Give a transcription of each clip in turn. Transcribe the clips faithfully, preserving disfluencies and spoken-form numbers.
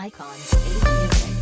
Icons eight Music.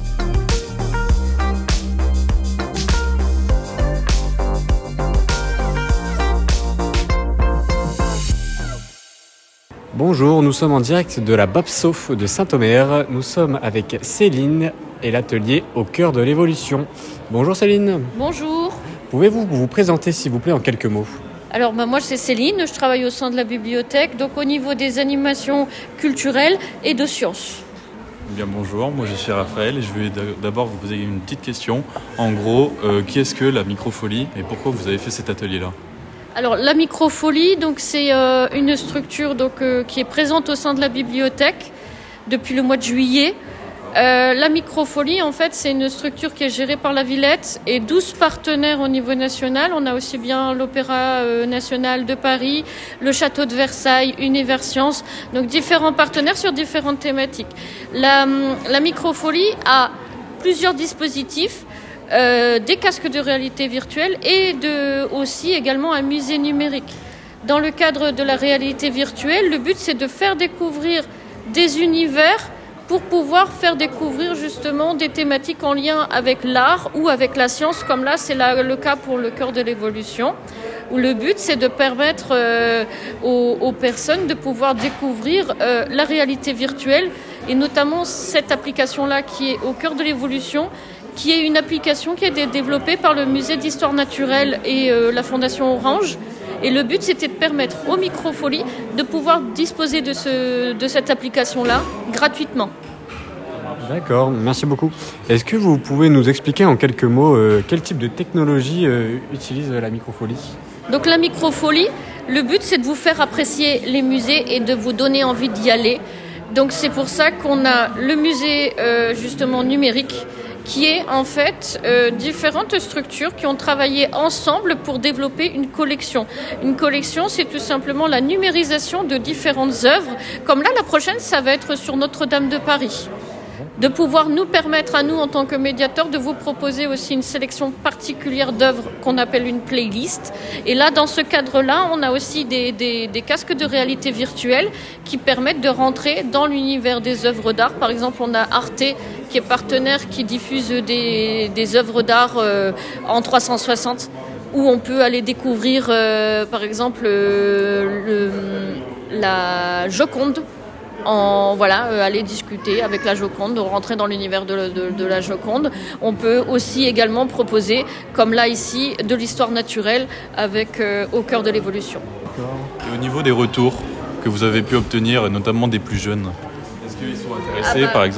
Bonjour, nous sommes en direct de la Babsof de Saint-Omer. Nous sommes avec Céline et l'atelier Au cœur de l'évolution. Bonjour Céline. Bonjour. Pouvez-vous vous présenter s'il vous plaît en quelques mots ? Alors bah, moi c'est Céline, je travaille au sein de la bibliothèque, donc au niveau des animations culturelles et de sciences. Bien bonjour, moi je suis Raphaël et je vais d'abord vous poser une petite question. En gros, euh, qui est-ce que la microfolie et pourquoi vous avez fait cet atelier-là ? Alors la microfolie, donc c'est euh, une structure donc, euh, qui est présente au sein de la bibliothèque depuis le mois de juillet. Euh, la microfolie, en fait, c'est une structure qui est gérée par la Villette et douze partenaires au niveau national. On a aussi bien l'Opéra euh, national de Paris, le Château de Versailles, Univers Sciences, donc différents partenaires sur différentes thématiques. La, la microfolie a plusieurs dispositifs. Euh, des casques de réalité virtuelle et de, aussi également un musée numérique. Dans le cadre de la réalité virtuelle, le but c'est de faire découvrir des univers pour pouvoir faire découvrir justement des thématiques en lien avec l'art ou avec la science, comme là c'est là, le cas pour le cœur de l'évolution, où le but c'est de permettre euh, aux, aux personnes de pouvoir découvrir euh, la réalité virtuelle et notamment cette application-là qui est au cœur de l'évolution, qui est une application qui a été développée par le Musée d'Histoire Naturelle et euh, la Fondation Orange. Et le but, c'était de permettre aux Microfolies de pouvoir disposer de, ce, de cette application-là gratuitement. D'accord, merci beaucoup. Est-ce que vous pouvez nous expliquer en quelques mots euh, quel type de technologie euh, utilise la microfolie ? Donc la microfolie, le but, c'est de vous faire apprécier les musées et de vous donner envie d'y aller. Donc c'est pour ça qu'on a le musée euh, justement numérique, qui est en fait euh, différentes structures qui ont travaillé ensemble pour développer une collection. Une collection, c'est tout simplement la numérisation de différentes œuvres. Comme là, la prochaine, ça va être sur Notre-Dame de Paris. De pouvoir nous permettre à nous, en tant que médiateurs, de vous proposer aussi une sélection particulière d'œuvres qu'on appelle une playlist. Et là, dans ce cadre-là, on a aussi des, des, des casques de réalité virtuelle qui permettent de rentrer dans l'univers des œuvres d'art. Par exemple, on a Arte, qui est partenaire, qui diffuse des, des œuvres d'art euh, en trois cent soixante, où on peut aller découvrir, euh, par exemple, euh, le, la Joconde. En, voilà, euh, aller discuter avec la Joconde, rentrer dans l'univers de, de, de la Joconde. On peut aussi également proposer, comme là ici, de l'histoire naturelle avec euh, Au cœur de l'évolution. Et au niveau des retours que vous avez pu obtenir, notamment des plus jeunes, est-ce qu'ils sont intéressés ah bah, par exemple ?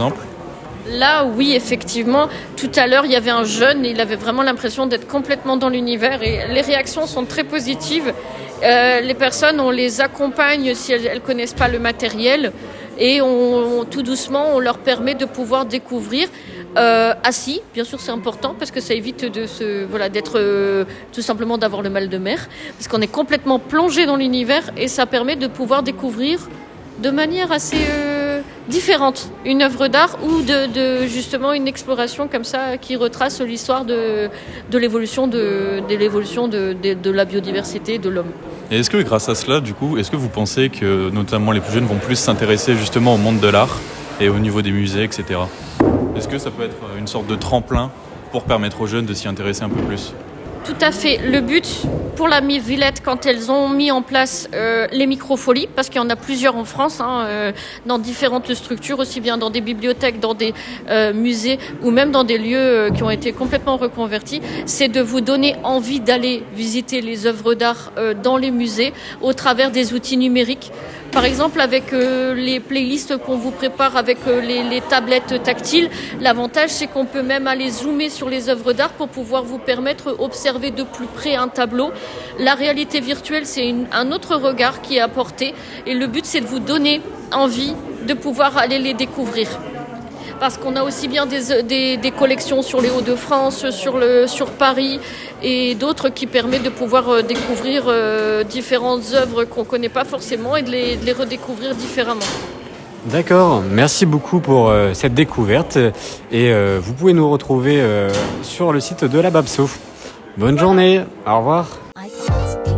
Là, oui, effectivement. Tout à l'heure, il y avait un jeune, il avait vraiment l'impression d'être complètement dans l'univers et les réactions sont très positives. Euh, les personnes, on les accompagne si elles ne connaissent pas le matériel et on, on, tout doucement, on leur permet de pouvoir découvrir euh, assis. Bien sûr, c'est important parce que ça évite de se, voilà, d'être euh, tout simplement d'avoir le mal de mer parce qu'on est complètement plongé dans l'univers et ça permet de pouvoir découvrir de manière assez euh, différente une œuvre d'art ou de, de justement une exploration comme ça qui retrace l'histoire de, de l'évolution, de, de, l'évolution de, de, de la biodiversité de l'homme. Et est-ce que grâce à cela, du coup, est-ce que vous pensez que notamment les plus jeunes vont plus s'intéresser justement au monde de l'art et au niveau des musées, et cetera. Est-ce que ça peut être une sorte de tremplin pour permettre aux jeunes de s'y intéresser un peu plus ? Tout à fait. Le but pour la Villette, quand elles ont mis en place euh, les microfolies, parce qu'il y en a plusieurs en France, hein, euh, dans différentes structures, aussi bien dans des bibliothèques, dans des euh, musées ou même dans des lieux euh, qui ont été complètement reconvertis, c'est de vous donner envie d'aller visiter les œuvres d'art euh, dans les musées au travers des outils numériques. Par exemple, avec euh, les playlists qu'on vous prépare avec euh, les, les tablettes tactiles, l'avantage, c'est qu'on peut même aller zoomer sur les œuvres d'art pour pouvoir vous permettre d'observer de plus près un tableau. La réalité virtuelle, c'est une, un autre regard qui est apporté. Et le but, c'est de vous donner envie de pouvoir aller les découvrir. Parce qu'on a aussi bien des, des, des collections sur les Hauts-de-France, sur, le, sur Paris et d'autres qui permettent de pouvoir découvrir euh, différentes œuvres qu'on ne connaît pas forcément et de les, de les redécouvrir différemment. D'accord, merci beaucoup pour euh, cette découverte et euh, vous pouvez nous retrouver euh, sur le site de la Babsof. Bonne journée, au revoir. Icons.